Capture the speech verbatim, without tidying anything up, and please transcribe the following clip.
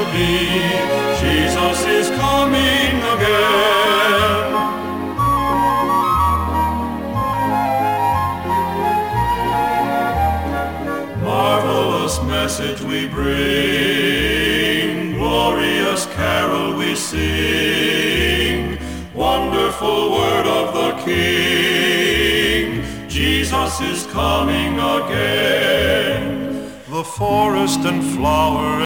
be. Jesus is coming again. Marvelous message we bring, glorious carol we sing, wonderful word of the King, Jesus is coming again. The forest and flower